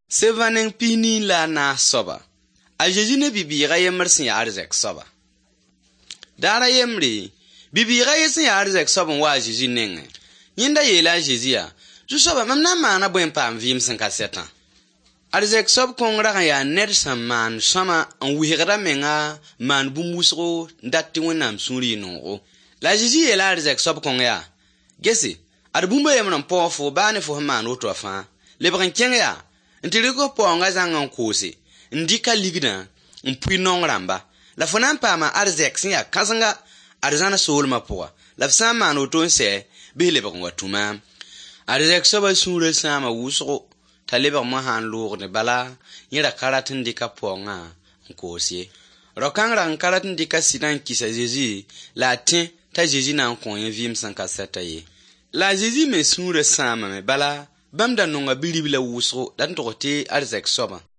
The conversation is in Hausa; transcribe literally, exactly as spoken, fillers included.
Sevanen pini la na soba. A Jésus ne bibiga yemr sin ya arzek soba. Dara yemri, bibiga yesin ya arzek soba wa Jésus nenge. Yinda yela Jésus ya, ju soba mam na maana bwen pam vim sin ka setan. Arzek sob kongra kan ya ned san man sama an wihira menga man bumusro ndatti wonam suri no. La Jésus yela arzek sob konga ya. Gesi, ad bumba yemran po fo bane fo man oto fa. Lebran kenga ya. Ntiri ko ponga zangan kose ndika ligna mpui nong ramba la fonan pa ma arzek sin ya kasanga arzana sol ma poa la fsama no ton se bele ba ngwa tuma arzek so ba sure sama wuso taleba ma han lur ne bala yira karatin dika ponga nkose rokang ran karatin dika sidan kisa Jésus la tin ta Jésus nan kon yin vim san ka setaye la Jésus me sure sama me bala bam da nonga bilibila wuso dan tokote arzek soba